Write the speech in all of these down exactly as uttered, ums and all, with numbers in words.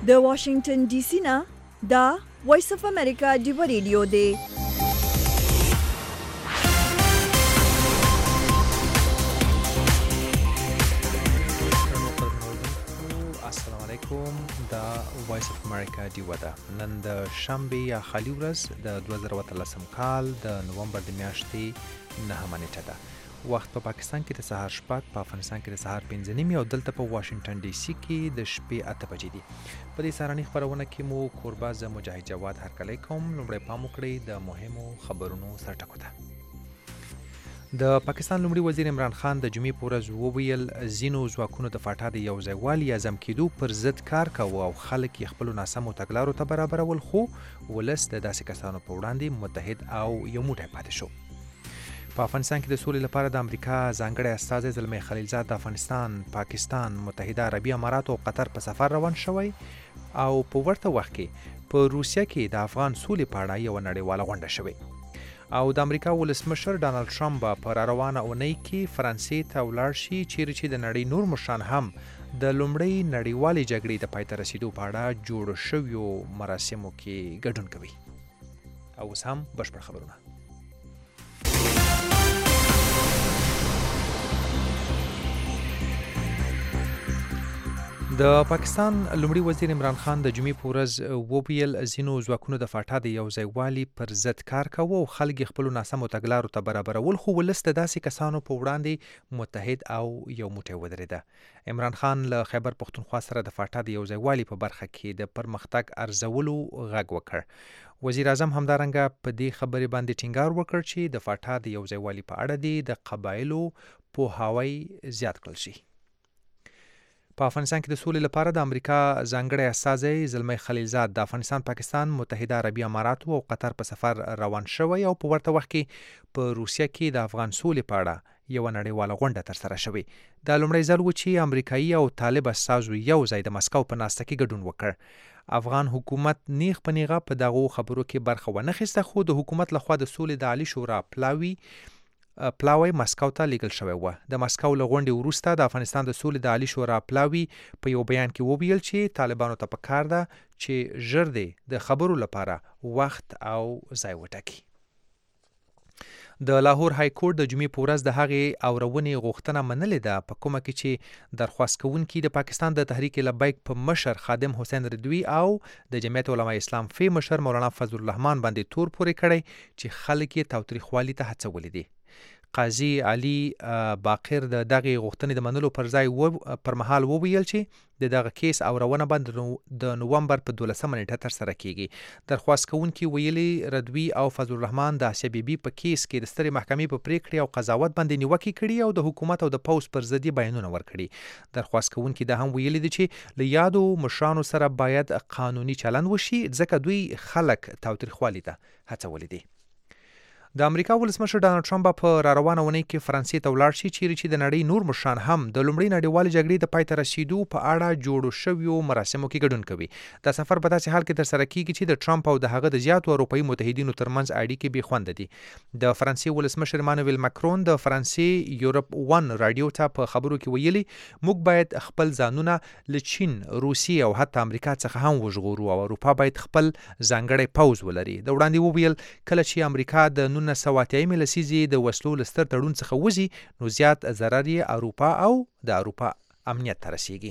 د واشنگټن ډي سي نه دا وایس اف امریکا دی ریډیو دی. د وایس اف امریکا دی ودا نن د شنبه یا خالی ورځ د دوه زره اتلسم کال د نومبر د میاشتې نهمه نیټه ده. وخت په پاکستان کې د سهار شپږ، په افغانستان کې د سهار پنځه نیمې او دلته په واشنگټن ډي سي کې د شپې اته بجې دي. په دې سهارنۍ خپرونه کې مو کوربه زه مجاهد جواد هرکلی کوم. لومړی پام وکړئ د مهمو خبرونو سرټکو ته. د پاکستان لومړي وزیر عمران خان د جمعې په ورځ وویل ځینو ځواکونو د فاټا د یو ځایوالي یا ضم کېدو پر ضد کار کوه او خلک یې خپلو ناسمو تګلارو ته برابرول، خو ولس د داسې کسانو په وړاندې متحد او یو موټی پاتې شو. په افغانستان کې د سولې لپاره د امریکا ځانګړی استازی زلمی خلیلزاد د افغانستان، پاکستان، متحده عربي اماراتو او قطر په سفر روان شوی او په ورته وخت کې په روسیه کې د افغان سولې په اړه یوه نړیواله غونډه شوې. او د امریکا ولسمشر ډانلډ ټرمپ به په راروانه اونۍ کې فرانسې ته ولاړ شي چیرې چې د نړۍ نور مشران هم د لومړۍ نړیوالې جګړې د پای ته رسیدو په اړه جوړو شویو مراسمو کې ګډون کوي. او اوس هم بشپړ خبرونه. د پاکستان لومړي وزیر عمران خان د جمعې په ورځ وویل ځینو ځواکونو د فاټا د یو ځایوالي پر ضد کار کوه او خلک یې خپلو ناسمو تګلارو ته برابرول، خو ولس د داسې کسانو په وړاندې متحد او یو موټی ودرېده. عمران خان له خیبر پښتونخوا سره د فاټا د یو ځایوالي په برخه کې د پرمختګ ارزولو غږ وکړ. وزیر اعظم همدارنګه په دې خبرې باندې ټینګار وکړ چې د فاټا د یو ځایوالي په اړه دې د قبایلو پوهاوی زیات کړل شي. په افغانستان کې د سولې لپاره د امریکا ځانګړی استازی زلمی خلیلزاد د افغانستان، پاکستان، متحده عربي اماراتو او قطر په سفر روان شوی او په ورته وخت کې په روسیه کې د افغان سولې په اړه یوه نړیواله غونډه ترسره شوې. دا لومړی ځل و چې امریکایي او طالب استازو یو ځای د مسکو په ناسته کې ګډون وکړ. افغان حکومت نیغ په نیغه په دغو خبرو کې برخه ونه اخیسته، خو د حکومت لخوا د سولې د عالي شورا پلاوي پلاوی مسکو ته لیږل شوی و. د مسکو له غونډې وروسته د افغانستان د سولې د عالي شورا پلاوي په یو بیان کې وویل چې طالبانو ته پکار ده چې ژر دی د خبرو لپاره وخت او ځای وټاکي. د لاهور های کورټ د جمعې په ورځ د هغې اورونې غوښتنه منلې ده په کومه کې چې درخواست کوونکي د پاکستان د تحریک لبیک په مشر خادم حسین رضوي او د جمعیت علماء اسلام فی مشر مولانا فضل الرحمن باندې تور پورې کړی چې خلک یې تاوتریخوالي ته هڅولي دي. قاضي علي باقر د دغې غوښتنې د منلو پر ځای پر مهال وویل چې د دغه کیس اورونه باندې د نومبر په دولسمه نیټه ترسره کیږي. درخواست کوونکي ویلي رضوي او فضل الرحمن د آسیا بیبي په کیس کې د سترې محکمې په پریکړې او قضاوت باندې نیوکې کړي او د حکومت او د پوځ پر ضد بیانونه ورکړي. درخواست کوونکي دا هم ویلي دي چې له یادو مشرانو سره باید قانوني چلند وشي ځکه دوی خلک تاوتریخوالي ته هڅولي دي. د امریکا ولسمشر ډانلډ ټرمپ په راروانه اونۍ کې فرانسې ته ولاړ شي چیرې چې د نړۍ نور مشران هم د لومړۍ نړیوالې جګړې د پای ته رسیدو په اړه جوړو شویو مراسمو کې ګډون کوي. دا سفر په داسې حال کې ترسره کیږي چې د ټرمپ او د هغه د زیاتو اروپایي متحدینو ترمنځ اړیکې بې خونده دي. د فرانسې ولسمشر مانویل ماکرون د فرانسې یورپ ون رادیو ته په خبرو کې ویلي موږ باید خپل ځانونه له چین، روسیې او حتی امریکا څخه هم وژغورو او اروپا باید خپل ځانګړی پوځ ولري. د وړاندې وویل کله چې امریکا د نولس سوه اتیایمې لسیزې د وسلو له ستر تړون څخه وځي نو زیات ضرر یې اروپا او د اروپا امنیت ته رسیږي.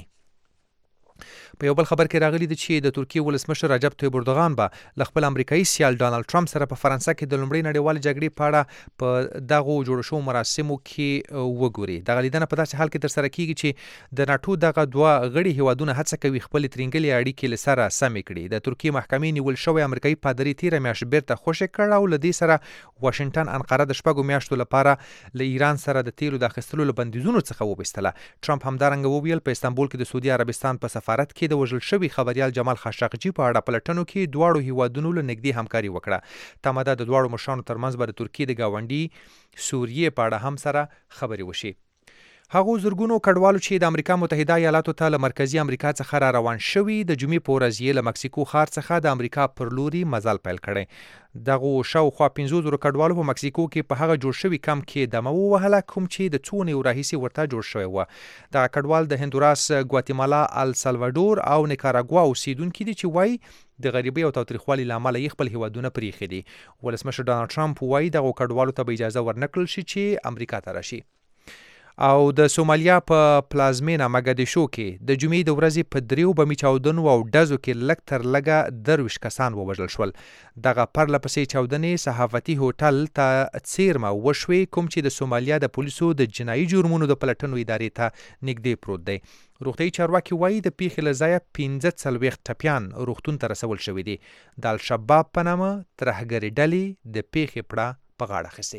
په یو بل خبر کې راغلی دی چې د ترکیې ولسمشر رجب طیب اردوغان به له خپل امریکایي سیال ډانلډ ټرمپ سره په فرانسه کې د لومړۍ نړیوالې جګړې په اړه په دغو جوړو شوو مراسمو کې وګوري. دغه لیدنه په داسې حال کې ترسره کیږي چې د ناټو دغه دوه غړي هیوادونه هڅه کوي خپلې ترینګلې اړیکې له سره سمې کړي. د ترکیې محکمې نیول شوی امریکایي پادري تیره میاشت بیرته خوشې کړ او له دې سره واشنګټن انقره د شپږو میاشتو لپاره له ایران سره د تیلو د اخیستلو له بندیزونو څخه وبایستله. ټرمپ همدارنګه وویل په استانبول کې د سعودي عربستان په سفارت کې د وژل شوي خبریال جمال خاشقجي په اړه پلټنو کې دواړو هیوادونو له نږدې همکاري وکړه. تمه ده د دواړو مشرانو ترمنځ به د ترکیې د ګاونډي سوریې په اړه هم سره خبرې وشي. هغو زرګونو کډوالو چې د امریکا متحده ایالاتو ته له مرکزی امریکا څخه را روان شوي د جمعې په ورځ یې له مکسیکو ښار څخه د امریکا پر لوري مزل پیل کړی. دغو شاوخوا پنځوس زره کډوالو په مکسیکو کې په هغه جوړ شوي کمپ کې دمه ووهله کوم چې د څو اونیو راهیسې ورته جوړ شوی و. دغه کډوال د هندوراس، ګواتیمالا، السالوادور او نیکاراګوا اوسیدونکي دي چې وایي د غریبۍ او تاوتریخوالي له امله یې خپل هیوادونه پریښي دي. ولسمشر ډانلډ ټرمپ وایي دغو کډوالو ته به اجازه ورنکړل شي چې امریکا ته راشي. او د سومالیا په پلازمینه مګدیشو کې د جمعې د ورځې په دریو بمي چاودنو او ډزو کې لږ تر لږه درویشت کسان ووژل شول. دغه پرله پسې چاودنې صحافتي هوټل ته څیرمه وشوې کوم چې د سومالیا د پولیسو د جنایي جرمونو د پلټنو ادارې ته نږدې پروت دی. روغتیايي چارواکي وایي د پیښې له ځایه پنځه څلوېښت ټپیان روغتون ته رسول شوي دي. د الشباب په نامه ترهګرې ډلې د پیښې پړه په غاړه اخیستې.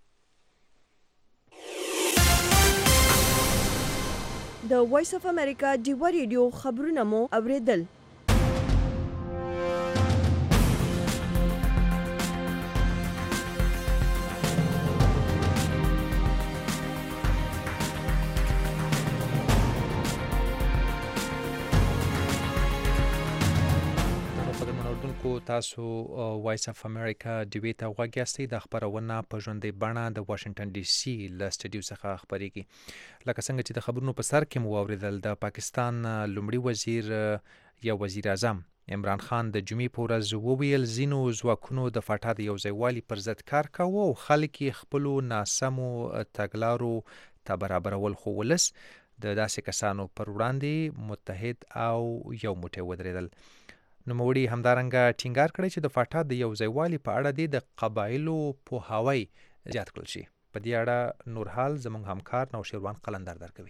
د وایس اف امریکا ډیوا ریډیو خبرونه مو اوریدل. تاسو وایس اف امریکا ډیوی ته غوږ یاستئ. د خبرونه په ژوندۍ بڼه د واشنگټن ډي سي له سټډیو څخه خبرېږي. لکه څنګه چې د خبرونو په سر کې مو واورېدل، د پاکستان لومړي وزیر یا وزیر اعظم عمران خان د جمعې په ورځ وویل ځینو ځواکونو د فاټا د یوځایوالي پر ضد کار کاوه او خلک یې خپلو ناسمو تګلارو ته برابرول، خو ولس د داسې کسانو پر وړاندې متحد او یو موټی ودرېدل. نوموړي همدارنګه ټینګار کړی چې د فاټا د یوځایوالي په اړه د قبایلو پوهاوی زیات کړل شي. په دې اړه نور حال زموږ همکار نوشیروان قلندر درکوي.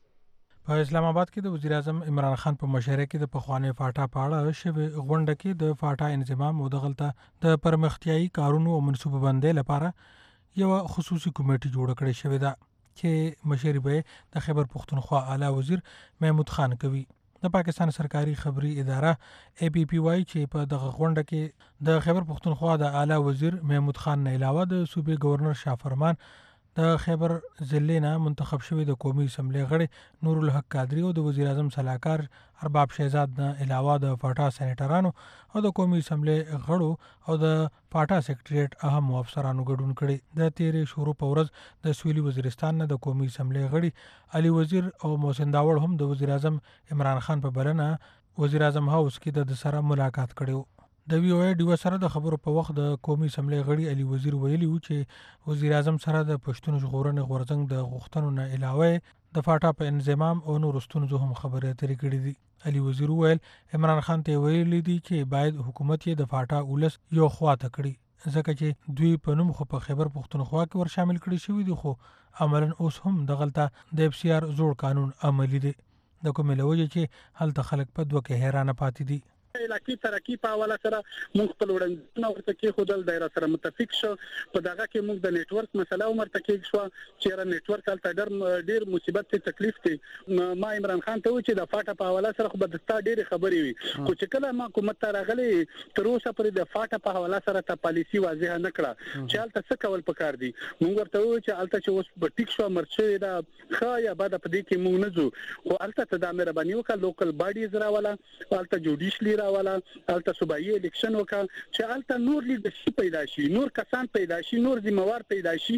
په اسلام آباد کې د وزیر اعظم عمران خان په مشرۍ کې د پخواني فاټا په اړه شوې غونډه کې د فاټا انضمام او دغلته د پرمختیايي کارونو او منصوبه بندۍ لپاره یو خصوصي کمیټه جوړه کړې شوې ده چې مشري به د خیبر پختونخوا اعلی وزیر محمود خان کوي. د پاکستان سرکاري خبري اداره اے پی پی وايي چې په دغه غونډه کې د خیبر پختونخوا د اعلی وزیر محمود خان نه علاوه د صوبې گورنر شاه فرمان، د خیبر ضلع نه منتخب شوی د قومي اسمبلی غړي نور الحق قادری او د وزیر اعظم صلاحکار ارباب شهزاد نه علاوه د فاټا سېنیټرانو او د قومي اسمبلی غړو او د فاټا سیکریټریټ اهم افسرانو ګډون کړي. د تیرې شروع په ورځ د سویلي وزیرستان نه د قومي اسمبلی غړي علي وزیر او محسن داوړ هم د وزیر اعظم عمران خان په بلنه وزیر اعظم هاوس کې د سره ملاقات کړي. د وی او ای ډیو سره د خبرو په وخت د قومي اسمبلی غړي علي وزیر ویلي و چې وزیر اعظم سره د پښتون ژغورنې غورځنګ د غوښتنو نه علاوه د فاټا په انضمام او نور ستونزو هم خبرې اترې کړې دي. علي وزیر ویل عمران خان ته ویلي دي چې باید حکومت یې د فاټا ولس یو خواته کړي ځکه چې دوی په نوم خو په خیبر پختونخوا کې ور شامل کړي شوي دي، خو عملاً اوس هم دغلته د اف سی آر زوړ قانون عملی دی. د کومې له وجې چې هلته خلک په دوه کې حیرانه پاتې دي. علاقې ترقی په حواله سره موږ خپل وړاندیزونه ورته کېښودل، دایره سره متفق شو. په دغه کې موږ د نیټورک مسله هم ورته کېږ شوه چې یاره نیټورک هلته ډېر ډېر مصیبت دی، تکلیف دی. ما عمران خان ته وویل چې د فاټا په حواله سره خو به د ستا ډېرې خبرې وي، خو چې کله ما حکومت ته راغلی تر اوسه پورې د فاټا په حواله سره ته پالیسي واضحه نه کړه چې هلته څه کول پکار دي. موږ ورته وویل چې هلته چې اوس به ټیک شوه مرچ شوې ده ښه یا بده په دې کې موږ نه ځو، خو هلته ته دا مهرباني وکړه لوکل باډیز راوله، هلته جوډیشلي راوله، هلته صوبایي الیکشن وکړه چې هلته نور لیډرشپ پیدا شي، نور کسان پیدا شي، نور ذمہوار پیدا شي.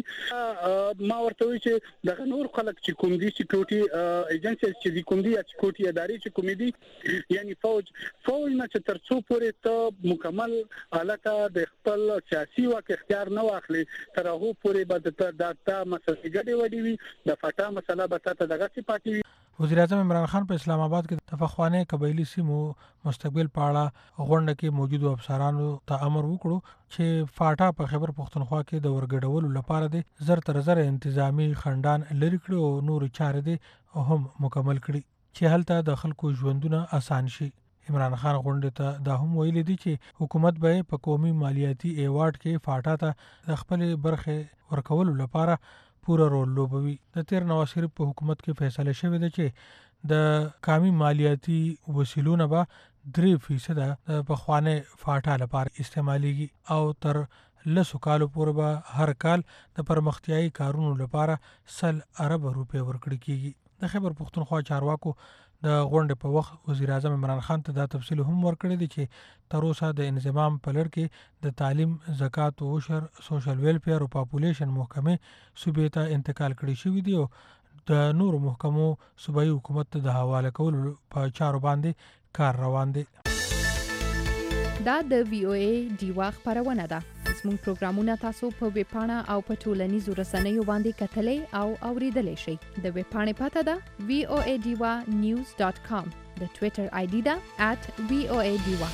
ما ورته وایي چې دغه نور خلک چې کوم دي سکیورټي ایجنسیز چې دي کوم دي یا سکیورټي ادارې چې کوم دي یعنی فوج فوج نه چې تر څو پورې ته مکمل حالته د خپل سیاسي واک اختیار نه واخلي تر هغه پورې به د تا مسلې ګډې وډې وي، د فاټا مسله به تا ته دغه څه پاتې وي. وزیر اعظم عمران خان په اسلام آباد کې د پخواني قبایلی سیمو مستقبل په اړه غونډه کې موجودو افسرانو ته امر وکړو چې فاټا په خیبر پختونخوا کې د ورګډولو لپاره د زر تر زر انتظامی خندان لري کړي او نور چارې دي هم مکمل کړي چې هلته د خلکو ژوندونه آسان شي. عمران خان غونډه ته دا هم ویلي دي چې حکومت به په قومي مالیاتي ایوارډ کې فاټا ته د خپل برخه ورکولو لپاره پورا رول لوبوي. د تیر نواز شریف په حکومت کې فیصله شوې ده چې د قومي مالیاتي وسیلونه به درې فیصد د پخواني فاټا لپاره استعماليږي او تر لسو کالو پورې به هر کال د پرمختیایي کارونو لپاره سل ارب روپۍ ورکړي کیږي. د خیبر پښتونخوا چارواکو د غونډې په وخت وزیر اعظم عمران خان ته دا تفصیل هم ورکړی دی چې تر اوسه د انضمام په لړ کې د تعلیم، زکات او عشر، سوشل ویلفیر او پاپولیشن محکمې صوبې ته انتقال کړي شوي دي او د نورو محکمو صوبایي حکومت ته د حواله کولو په چارو باندې کار روان دی. دا د وی او ای ډیوا خبرونه ده. زموږ پروګرامونه تاسو په ویب پاڼه او په ټولنیزو رسنیو باندې کتلای او اوریدلای شئ. د ویب پاڼې پته ده وی او ای ډیوا نیوز ډاٹ کام. د ټوئیټر آی ډي ده ات وی او ای ډیوا.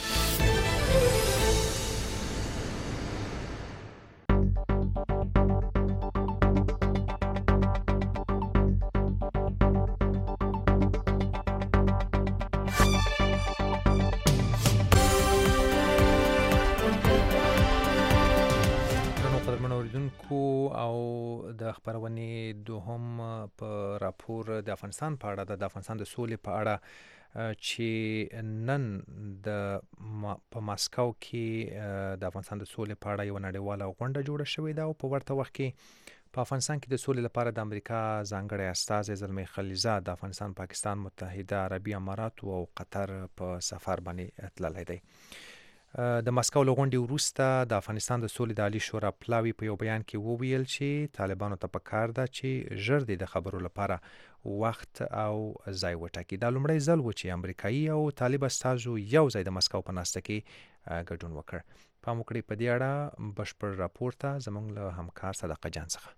او د خبرونې دوهم په راپور د افغانستان په اړه د افغانستان د سولې په اړه چې نن د په ماسکو کې د افغانستان د سولې په اړه یو نړیواله غونډه جوړه شوې ده او په ورته وخت کې په افغانستان کې د سولې لپاره د امریکا ځانګړی استازی زلمی خلیلزاد د افغانستان، پاکستان، متحده عربي امارات او قطر په سفر باندې تللی دی. د ماسکو له غونډې وروسته د افغانستان د سولې د عالی شورا پلاوي په یو بیان کې وویل چې طالبانو ته پکار ده چې ژر د خبرو لپاره وخت او ځای وټاکي. دا لومړی ځل و چې امریکایي او طالب استازو یو ځای د ماسکو په ناسته کې ګډون وکړ. پام وکړئ په دې اړه بشپړ راپور ته زموږ له همکار صدقه جان څخه.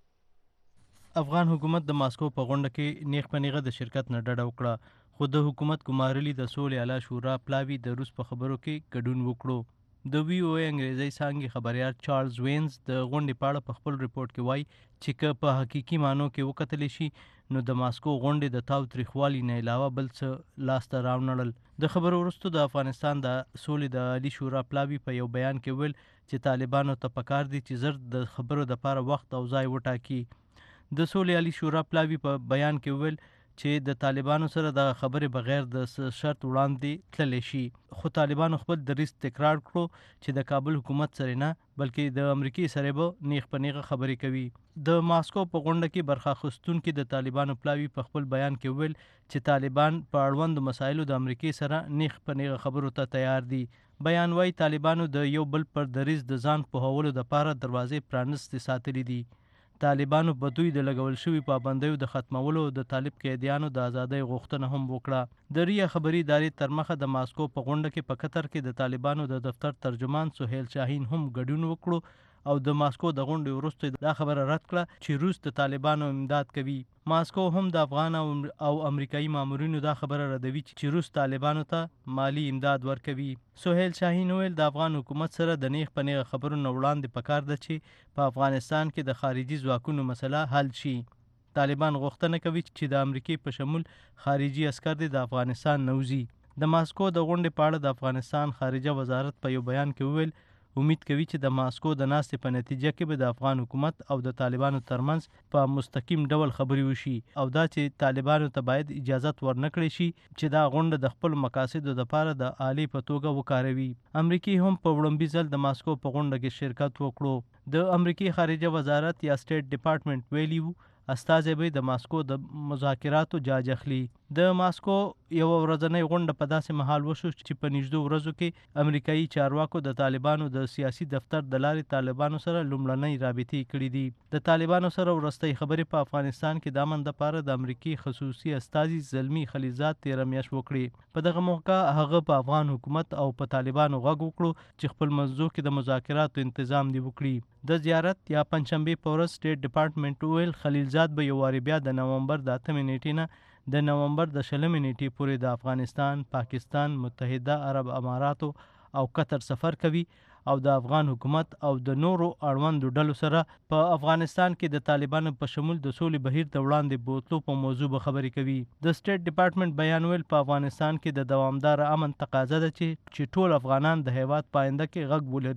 افغان حکومت د ماسکو په غونډه کې نیغ په نیغه د شرکت نه ډډه وکړه، خو د حکومت ګمارلي د سولې اعلی شورا پلاوي د روس په خبرو کې ګډون وکړو. د وی او ای انګریزي څانګې خبريال چارلز وینز د غونډې په اړه په خپل ریپورت کې وایي چې که په حقيقي معنو کې وکتل شي نو د ماسکو غونډې د تاو تریخوالي نه علاوه بل څه لاسته راوړل. د خبرو وروسته د افغانستان د سولې د عالی شورا پلاوي په یو بیان کې ویل چې طالبانو ته پکار دي چې زر د خبرو د لپاره وخت او ځای وټاکي. د سولې عالی شورا پلاوي په بیان کې ویل چې د طالبانو سره د خبرې بغیر د شرط وړاندې تللی شي، خو طالبانو خپل دریځ تکرار کړو چې د کابل حکومت سره نه بلکې د امریکای سره به نیغ په نیغه خبرې کوي. د ماسکو په غونډه کې برخه اخیستونکي د طالبانو پلاوي په خپل بیان کې ویل چې طالبان په اړوند مسایلو د امریکای سره نیغ په نیغه خبرو ته تیار دي. بیان وايي طالبانو د یو بل پر دریځ د ځان پوهولو لپاره دروازې پرانستې ساتلې دي. طالبانو په دوی د لګول شوي پابندیو د ختمولو د طالب قیدیانو د ازادۍ غوښتنه هم وکړه. د ریا خبري ادارې تر مخه د ماسکو په غونډه کې په قطر کې د طالبانو د دفتر ترجمان سهیل شاهین هم ګډون وکړو او د ماسکو د غونډې وروسته دا خبره رد کړه چې روس د طالبانو امداد کوي. ماسکو هم د افغان او امریکایي مامورینو دا خبره ردوي چې روس طالبانو ته مالی امداد ورکوي. سهیل شاهین ویل د افغان حکومت سره د نیغ په نیغه خبرو نه وړاندې پکار ده چې په افغانستان کې د خارجي ځواکونو مسله حل شي. طالبان غوښتنه کوي چې د امریکای په شمول خارجي عسکر د افغانستان نوځي. د ماسکو د غونډې په اړه د افغانستان خارجه وزارت په یو بیان کې ویل امید کوي چې د ماسکو د ناستې په نتیجه کې به د افغان حکومت او د طالبانو ترمنځ په مستقیم ډول خبرې وشي او دا چې طالبانو ته باید اجازت ورنکړي شي چې دا غونډه د خپل مقاصدو لپاره د عالی په توګه وکاروي. امریکای هم په وړاندې ځل د ماسکو په غونډه کې شرکت وکړو. د امریکای خارجه وزارت یا سټیټ ډپارټمنټ ویلی وو استازی به د ماسکو د مذاکراتو جاج اخلي. د ماسکو یو ورځنۍ غونډه په داسې مهال وشو چې په نږدې ورځو کې امریکایي چارواکو د طالبانو د سیاسي دفتر د لارې طالبانو سره لومړنۍ رابطې کړې دي. د طالبانو سره ورستۍ خبرې په افغانستان کې د امن لپاره د امریکای خصوصي استازي زلمی خلیلزاد تیر میاشت وکړي. په دغه موقع هغه په افغان حکومت او په طالبانو غږ وکړو چې خپل منځو کې د مذاکراتو تنظیم دی وکړي. د زیارت یا پنځشنبه په ورځ سټیټ ډپارټمنټ ویل خلیلزاد به یو واری بیا د نومبر د اتمې نیټې نه د نومبر د شلمې نیټې پورې د افغانستان، پاکستان، متحده عرب اماراتو او قطر سفر کوي او د افغان حکومت او د نورو اړوندو ډلو سره په افغانستان کې د طالبانو په شمول د سولې بهیر د وړاندې بوتلو په موضوع به خبرې کوي. د سټیټ ډپارټمنټ بیان ویل په افغانستان کې د دوامدار امن تقاضا ده چې چې ټول افغانان د هیواد پاینده کې غږ ولري.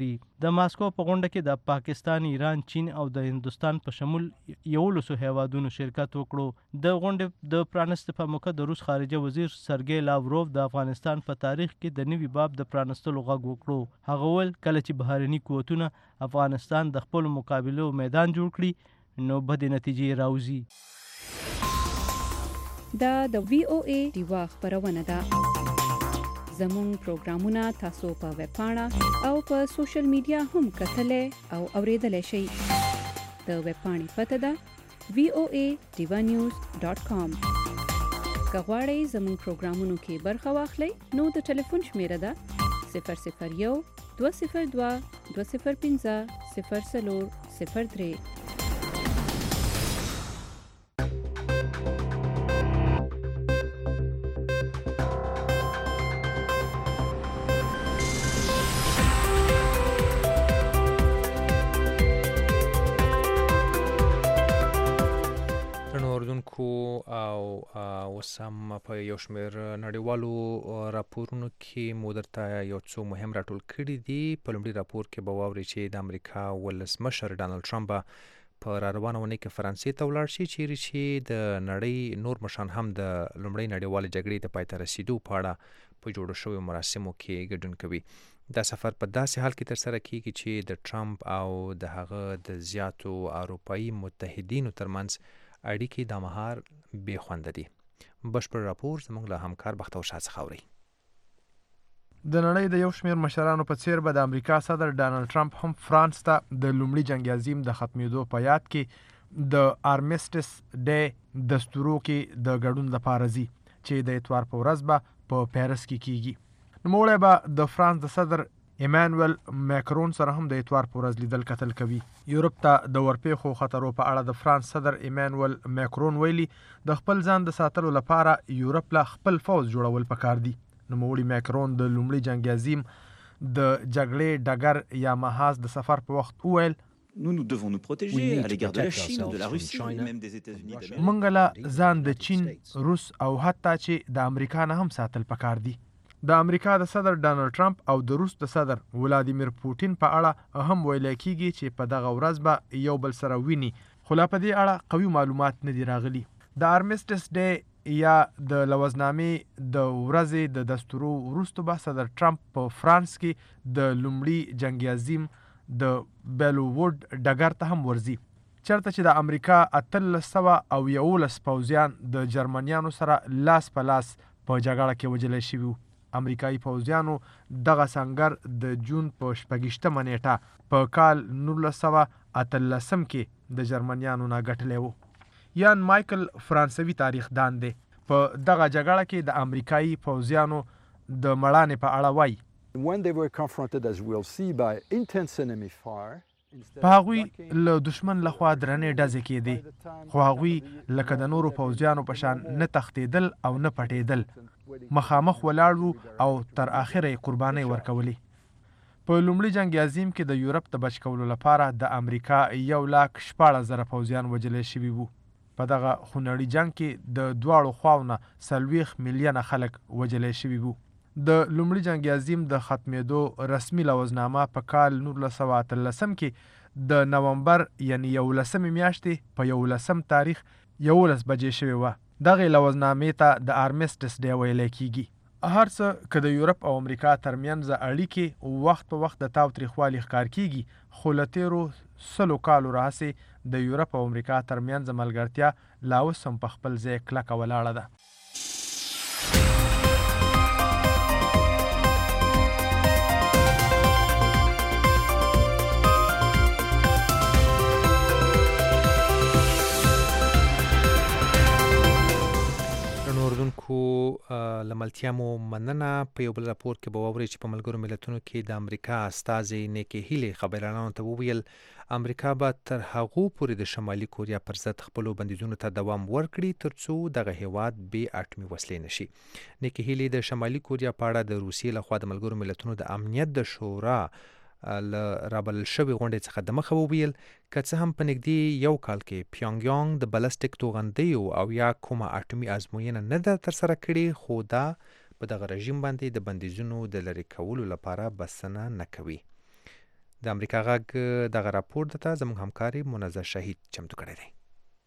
د ماسکو په غونډه کې د پاکستان، ایران، چین او د هندوستان په شمول یولسو هیوادونو شرکت وکړو. د غونډې د پرانستې په موقع د روس خارجه وزیر سرګی لاوروف د افغانستان په تاریخ کې د نوي باب د پرانستلو غږ وکړو. هغه وویل کله چې بهرني قوتونه افغانستان د خپلو مقابلو میدان جوړ کړي نو بدې نتیجې راوځي. دا د وی او ای ډیوا خبرونه ده. زموږ پروګرامونه تاسو په ویب پاڼه او په سوشل میډیا هم کتلای او اوریدلای شئ. د ویب پاڼې پته ده وی او ای ډیوا نیوز ډاٹ کام. که غواړئ زموږ پروګرامونو کې برخه واخلئ نو د ټلیفون شمیره ده صفر صفر یو دوه صفر دوه دوه صفر پنځه صفر څلور صفر درې. او وسم په یو شمېر نړیوالو راپورونو کې مو درته یو څو مهم راټول کړي دي. په لومړي راپور کې به واورئ چې د امریکا ولسمشر ډانلډ ټرمپ په را روانه اونۍ کې فرانسې ته ولاړ شي چیرې چې د نړۍ نور مشران هم د لومړۍ نړیوالې جګړې د پای ته رسیدو په اړه په جوړو شویو مراسمو کې ګډون کوي. دا سفر په داسې حال کې ترسره کیږي چې د ټرمپ او د هغه د زیاتو اروپایي متحدینو ترمنځ اړیکې د مهار بې خونده دي. بشپړ راپور زموږ له همکار بختور شاه څخه اورئ. د نړۍ د یو شمېر مشرانو په څیر به د امریکا صدر ډانلډ ټرمپ هم فرانس ته د لومړي جنګ عظیم د ختمېدو په یاد کې د آرمیسټس ډے دستورو کې د ګډون لپاره ځي چې د اتوار په ورځ به په پیرس کې کیږي. نوموړی به د فرانس د صدر ایمانویل ماکرون سره هم د اتوار په ورځ لیدل کتل کوي. یورپ ته د ورپېښو خطرو په اړه د فرانس صدر ایمانویل ماکرون ویلي د خپل ځان د ساتلو لپاره یورپ له خپل فوز جوړول پکار دي. نوموړي ماکرون د لومړي جنګ عظیم د جګړې ډګر یا محاذ د سفر په وخت وویل Nous, nous devons nous protéger à l'égard de la Chine, de la Russie, même des États-Unis d'Amérique. موږ له ځان د چین، روس او حتی چې د امریکا نه هم ساتل پکار دي. د امریکا د صدر ډانلډ ټرمپ او د روس د صدر ولادیمیر پوټین په اړه هم ویل کیږي چې په دغه ورځ به یو بل سره ویني، خو لا په دې اړه قوي معلومات نه دي راغلي. د آرمیسټس ډے یا د لوزنامې د ورځې د دستورو وروسته به صدر ټرمپ په فرانس کې د لومړي جنګ عظیم د بیلووډ ډګر ته هم ورځي چېرته چې د امریکا اتلس سوه او یولس پوځیان د جرمنیانو سره لاس په لاس په جګړه کې وژلی شوي وو. امریکایي پوځیانو دغه سنګر د جون په شپږیشتمه نیټه په کال نولس سوه اتلسم کې د جرمنیانو نه ګټلی و. یان مایکل فرانسوي تاریخ دان دی. په دغه جګړه کې د امریکایي پوځیانو د مړانې په اړه وایي When they were confronted, as we'll see, by intense enemy fire, په هغوی له دشمن لخوا درنې ډزې کېدې، خو هغوی لکه د نورو پوځیانو په شان نه تښتېدل او نه پټېدل، مخامخ ولاړ وو او تر اخره یې قربانۍ ورکولې. په لومړي جنګ عظیم کې د یورپ د بچ کولو لپاره د امریکا یو لاک شپاړس زره پوځیان وژلی شوي وو. په دغه خونړي جنګ کې د دواړو خواو نه څلوېښت میلیونه خلک وژلی شوي وو. د لومړي جنګ عظیم د ختمېدو رسمي لوزنامه په کال نولس سوه اتلسم کې د نومبر یعنی یولسمې میاشتې په یولسم تاریخ یولس بجې شوې وه. دغې لوزنامې ته د آرمیسټس ډے ویلی کیږي. هر څه که د یورپ او امریکا ترمنځ اړیکې وخت په وخت د تاوتریخوالي ښکار کیږي، خو له تېرو سلو کالو راهیسې د یورپ او امریکا ترمنځ ملګرتیا لا اوس هم په خپل ځای کلکه ولاړه ده. کو لملتیا مو مننه. په یو بل راپور کې به واورئ چې په ملګرو ملتونو کې د امریکا استازي نیکي هیلي خبريالانو ته وویل امریکا به تر هغو پورې د شمالي کوریا پر ضد خپلو بندیزونو ته دوام ورکړي ترڅو دغه هیواد بې اټومي وسلې نشي. نیکي هیلي د شمالي کوریا په اړه د روسیې لخوا د ملګرو ملتونو د امنیت د شورا له رابلل شوې غونډې څخه د مخه وویل که څه هم په نږدې یو کال کې پیونګ یانګ د بلسټیک توغندیو او یا کومه اټومي ازموینه نه ده ترسره کړې، خو دا په دغه رژیم باندې د بندیزونو د لرې کولو لپاره بسنه نه کوي. د امریکا غږ دغه راپور ته زموږ همکاري منزه شهید چمتو کړی دی.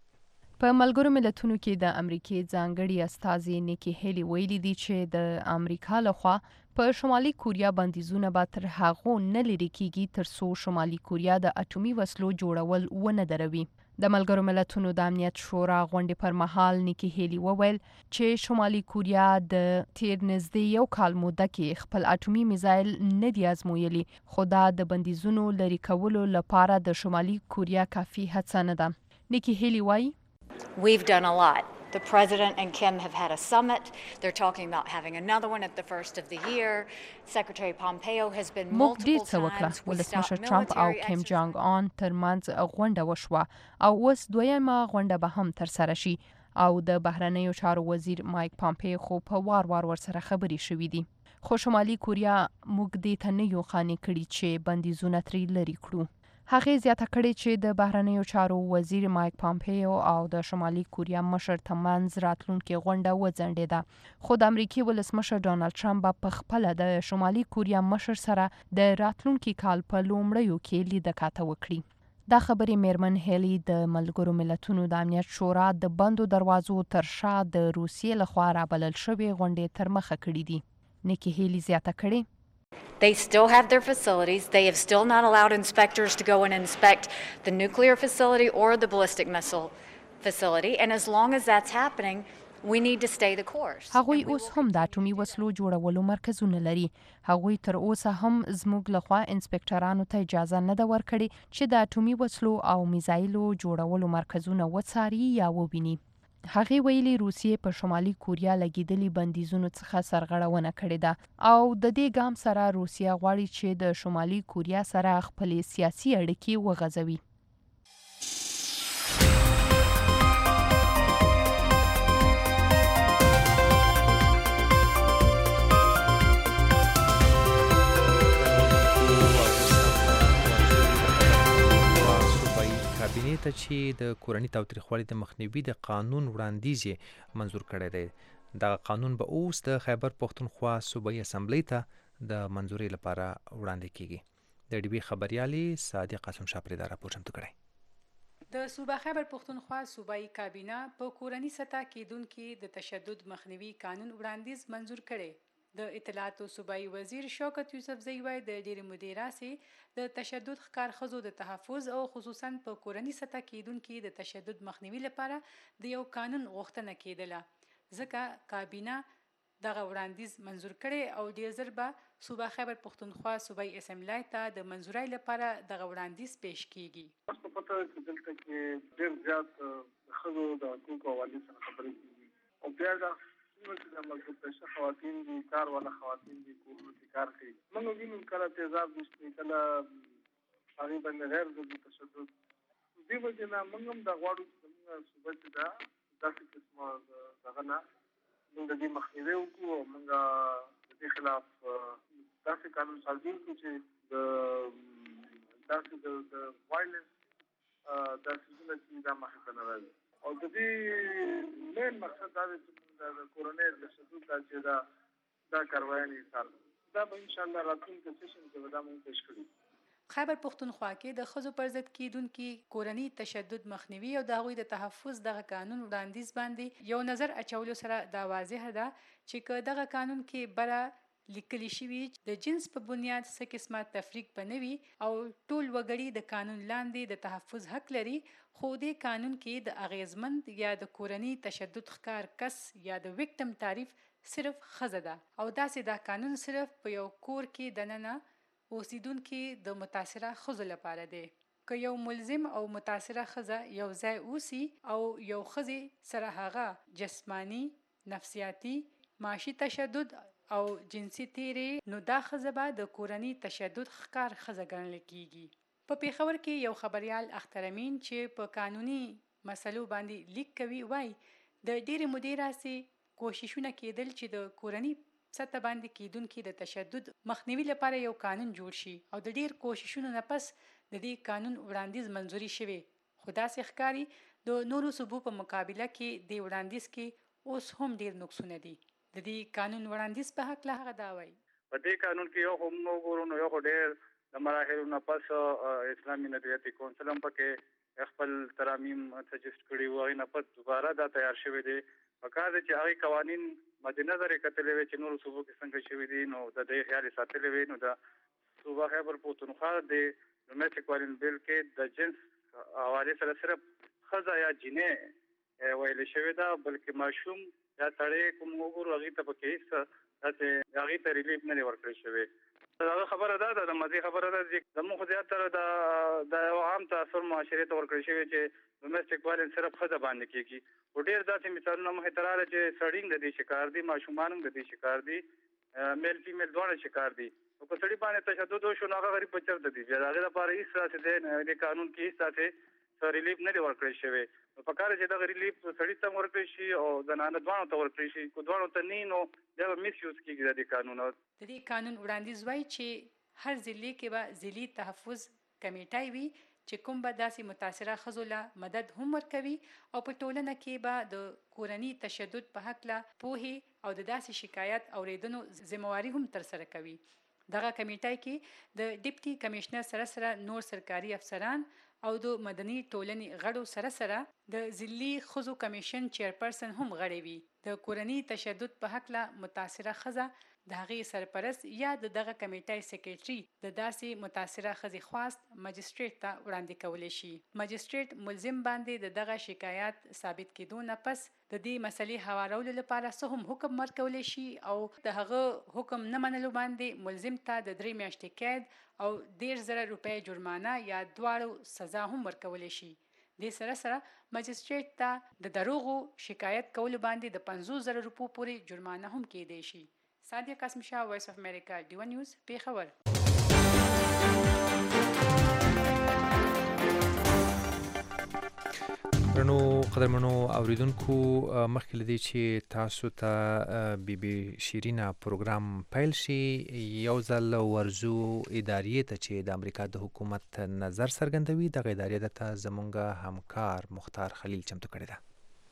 په ملګرو ملتونو کې د امریکای ځانګړي استازي نیکی هیلی ویلي دي چې د امریکا لخوا په شمالي کوریا بندیزونه به تر هغو نه لري کیږي تر څو شمالي کوریا د اټومي وسلو جوړول ونه دروي. د ملګرو ملتونو د امنیت شورا غونډې پر مهال نیکی هیلی وویل چې شمالي کوریا د تیر نږدې یو کال موده کې خپل اټومي میزایل نه دی ازمویلي، خو دا د بندیزونو لري کولو لپاره د شمالي کوریا کافي هڅه نه ده. نیکی هیلی وایي We've done a lot. The President and Kim have had a summit. They're talking about having another one at the first of the year. Secretary Pompeo has been multiple times. ولسمشر ټرمپ او کیم جانګ آن ترمنځ غونډه وشوه او اوس دویمه غونډه به هم تر سره شي او د بهرنیو چارو وزیر مایک پامپیو خو په وار وار ورسره خبرې شوې دي. خو شمالي کوریا موږ دې ته نه یو خانې کړي چې بندیزونه ترې لرې کړو. هغه زیاته کړې چې د بهرنیو چارو وزیر مایک پامپیو او د شمالي کوریا مشر ترمنځ راتلونکي غونډه وځنډېده، خو د امریکای ولسمشر ډانلډ ټرمپ په خپل د شمالي کوریا مشر سره د راتلونکي کال په لومړیو کې لیدکاته وکړي. دا خبرې میرمن هیلی د ملګرو ملتونو د امنیت شورا د بندو دروازو تر شا د روسیې لخوا رابلل شوې غونډې تر مخه کړې دي. نیکی هیلی زیاته کړې They still have their facilities. They have still not allowed inspectors to go and inspect the nuclear facility or the ballistic missile facility. And as long as that's happening, we need to stay the course. هغوی اوس هم د اټومي وسلو جوړولو مرکزونه لري. هغوی تر اوسه هم زموږ لخوا انسپکټرانو ته اجازه نه ده ورکړې چې د اټومي وسلو او میزایلو جوړولو مرکزونه وڅاري یا وویني. هغه ویلي روسیې په شمالي کوریا لګیدلي بندیزونو څخه سرغړونه کړې ده او د دې ګام سره روسیه غواړي چې د شمالي کوریا سره خپل سیاسي اړیکې وغځوي. کابینې ته چې د کورني تاوتریخوالي د مخنیوي د قانون وړاندیز یې منظور کړی دی. دغه قانون به اوس د خیبر پښتونخوا صوبایي اسمبلی ته د منظوري لپاره وړاندې کیږي. د ډي بي خبريالي صادق قاسم شاپری دا راپور چمتو کړی. د صوبه خیبر پښتونخوا صوبایي کابینه په کورني سطح کېدونکي د تشدد مخنیوي قانون وړاندیز منظور کړي. د اطلاعات او صوبایي وزیر شوکت یوسف زئی وایي د ډېرې مودې راهیسې د تشدد ښکار ښځو د تحفظ او خصوصا په کورني سطح کېدونکي د تشدد مخنیوي لپاره د یو قانون غوښتنه کېدله، ځکه کابینه دغه وړاندیز منظور کړي او ډېر ژر به صوبه خیبر پښتونخوا صوبایي اسمبلی ته د منظورۍ لپاره دغه وړاندیز پیش کیږي. تاسو پته چې دلته کې ډېر زیات ښځو د حقوقو حوالې سره خبرې کیږي او بیا دا چې د ملکو پېښه خواتین دي، کار والا خواتین دي، کورونو کې کار کوي. موږ وینو کله تیزاب وشي، کله هغې باندې غیر ضروري تشدد. دې وجې نه موږ هم دا غواړو چې زموږ صوبه چې ده داسې قسمه دغه نه موږ د دې مخنیوی وکړو او موږ د دې خلاف داسې قانون سازي وکړو چې د داسې د وایلنس دا څیزونه چې دا مخې ته نه راځي. او د دې مین مقصد دا دی چې د کورنۍ تشدد دا چې دا دا کاروایانې سال دا به انشاءالله راتلونکي سیشن کې به دا موږ پیش کړي. خیبر پښتونخوا کې د ښځو پر ضد کېدونکي کورني تشدد مخنیوي او د هغوی د تحفظ دغه قانون وړاندیز باندې یو نظر اچولو سره دا واضحه ده چې که دغه قانون کې بره لیکلی شوي د جنس په بنیاد څه قسمه تفریق به نه وي او ټول وګړي د قانون لاندې د تحفظ حق لري، خو دې قانون کې د اغیزمند یا د کورني تشدد ښکار کس یا د وکټم تعریف صرف ښځه ده او داسې دا قانون صرف په یو کور کې دننه اوسیدونکي د متاثره ښځو لپاره دی. که یو ملزم او متاثره ښځه یو ځای اوسي او یو ښځې سره هغه جسمانی، نفسیاتي، معاشي تشدد او جنسي تیرې، نو دا ښځه به د کورني تشدد ښکار ښځه ګڼل کیږي. په پیښور کې یو خبريال اختر امین چې په قانوني مسلو باندې لیک کوي وایي د ډېرې مودې راهیسې کوششونه کېدل چې د کورني سطح باندې کېدونکي د تشدد مخنیوي لپاره یو قانون جوړ شي او د ډېر کوششونو نه پس د دې قانون وړاندیز منظوري شوی، خو داسې ښکاري د نورو صوبو په مقابله کې د وړاندیز کې اوس هم ډېر نقصونه دي. د دې قانون وړاندیز په هکله هغه دا وایي په دې قانون کې یو هم وګورو نو یو ډېر د مراحل نه پس اسلامي ندویاتي کونسل هم پکې خپل ترامیم سجست کړي وو، نه پس دوباره دا تیار شوی دی. پکار دی چې هغه قوانین مد نظر کتلې وي چې نور صوبو کې څنګه شوی دي، نو د دې خیال ساتلې وي. نو د صوبه خیبر پختونخوا د ډومېسټک وایلنس بل کې د جنس حواله سره صرف خزا یا جنې ویل شوی دا، بلکې ماشوم یا سړی کوم وګورو هغه ته پکې څه چې هغه ته ریلیف نه ورکړل شوی. دا خبره ده د مزي خبره ده چې زموږ زیاتره د د عام تاثر معاشره ته ورکړل شوی چې ډومېسټک وایلنس صرف خزه باندې کیږي. او ډیر داسې مثالونه مخې ته راغلي چې سړی د دې شکار دي، ماشومان هم د دې شکار دي، میل فیمیل دواړه شکار دي. او په سړي باندې تشدد وشو نو هغه غریب بچر ته دي، هغه لپاره هیڅ څه دی د قانون کې هیڅ څه سره ریلیف نه ورکړل شوی. په کار چې دا ریلیف سړي ته ورکړل شي او زنانه دواړو ته ورکړل شي، کو دواړو ته نه نو دا میس یوز کیږي د قانون. د دې قانون وړاندیز وایي چې هر ضلع کې به ضلعي تحفظ کمیټه وي چې کوم به داسې متاثره ښځو له مدد هم ورکوي او په ټولنه کې به د کورني تشدد په هکله پوهې او د داسې شکایت اوریدنو ذمہواري هم ترسره کوي. دغه کمیټه کې د ډیپټي کمشنر سره سره نور سرکاري افسران او د مدني ټولنې غړو سره سره د ضلعي ښځو کمیشن چیرپرسن هم غړي وي. د کورني تشدد په هکله متاثره ښځه د هغې سرپرست یا د دغه کمیټې سیکریټري د داسې متاثره ښځې خواست مجسټریټ ته وړاندې کولی شي. مجسټریټ ملزم باندې د دغه شکایت ثابت کېدو نه پس د دې مسلې هوارولو لپاره څه هم حکم ورکولی شي او د هغه حکم نه منلو باندې ملزم ته د درې میاشتې قید او دېرش زره روپۍ جرمانه یا دواړو سزا هم ورکولی شي. دې سره سره مجسټریټ ته د دروغو شکایت کولو باندې د پنځوس زره روپو پورې جرمانه هم کېدی شي. سادیا قاسم شاه، وایس اف امریکا، ډیوا نیوز، پیښور. درنو قدرمنو اوریدونکو، مخکې لدی چې تاسو ته بی بی شیرینا پروګرام پیل شي، یو ځل ورزو ادارې ته چې د امریکا د حکومت نظر څرګندوي، دغه ادارې ته زمونږ همکار مختار خلیل چمتو کړی ده.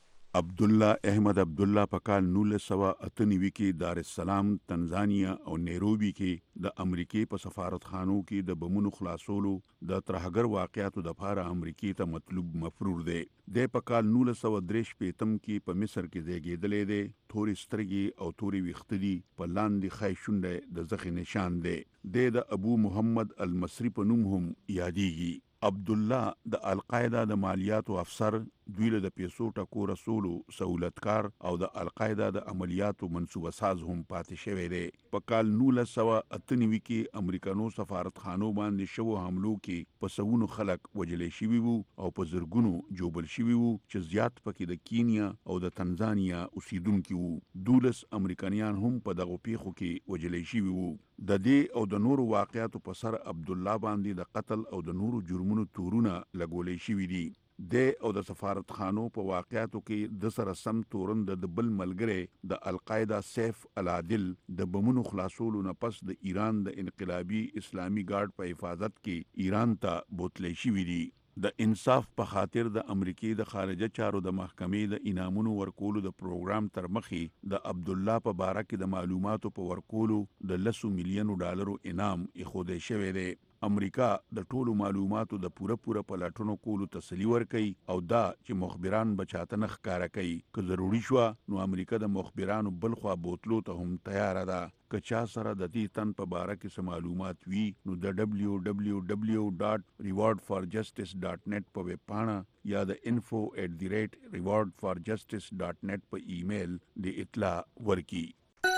عبدالله احمد عبدالله په کال نولس سوه اته نوي کې دار السلام تنزانیا او نیروبي کې د امریکې په سفارتخانو کې د بمونو خلاصولو د ترهګر واقعاتو د پاره امریکې ته مطلوب مفرور دی. د په کال نولس سوه درې شپېتم کې په مصر کې زیږېدلی دی. تورې سترګې او تورې ویښته دي، په لاندې ښی شونډی د زخې نشان دی. دی د ابو محمد المصري په نوم هم یادیږي. عبدالله د القاعده د مالیاتو افسر، دوی له د پیسو ټکو رسولو سہولتکار او د القاعده د عملیاتو منصوبه ساز هم پاتې شوی دی. په کال نولس سوه اته نوي کې امریکانو سفارتخانو باندې شوو حملو کې په سوونو خلک وژلی شوي وو او په زرګونو جوبل شوي وو چې زیات پکې د کینیا او د تنزانیا اوسیدونکي وو. دولس امریکایان هم په دغو پیښو کې وژلی شوي وو. د دې او د نورو واقعاتو په سر عبدالله باندې د قتل او د نورو جرمونو تورونه لګولی شوي دي. د او د سفارتخانو په واقعاتو کې د سره سم تورن د بل ملګری د القاعده سیف العادل د بمونو خلاصولو نه پس د ایران د انقلابي اسلامي ګارد په حفاظت کې ایران ته بوتلی شوي دي. د انصاف په خاطر د امریکې د خارجه چارو د محکمې د انعامونو ورکولو د پروګرام تر مخې د عبدالله په باره کې د معلوماتو په ورکولو د لسو میلیونو ډالرو انعام ایښودی شوی دی. امریکا د ټولو معلوماتو د پوره پوره پلټنو کولو تسلی ورکوي او دا چې مخبران به چاته نه ښکاره کوي. که ضروري شوه نو امریکا د مخبرانو بلخوا بوتلو ته هم تیاره ده. که چا سره د دې تن په باره کې څه معلومات وي نو د ډبلیو ډبلیو ډبلیو ډاټ ریوارډ فار جسټس ډاټ نیټ په ویب پاڼه یا د انفو ایٹ دی ریټ ریوارډ فار جسټس ډاټ نیټ په ایمیل د اطلاع ورکي.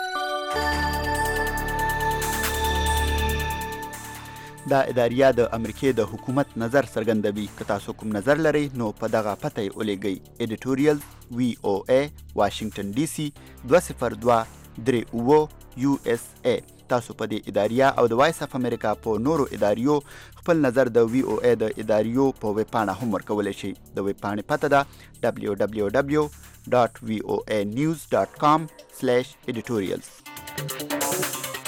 دا اداریه د امریکې د حکومت نظر څرګندوي. که تاسو کوم نظر لرئ نو په دغه پته یې ولیږئ. ایډیټوریل وی او ای واشنگټن ډي سي دوه صفر دوه درې اوه یو اس ای. تاسو په دې اداریه او د وایس اف امریکا په نورو اداریو خپل نظر د وی او ای د اداریو په ویب پاڼه هم ورکولی شئ. د ویب پاڼې پته ده ډبلیو ډبلیو ډبلیو ډاټ وی او ای نیوز ډاټ کام سلیش ایډیټوریلز.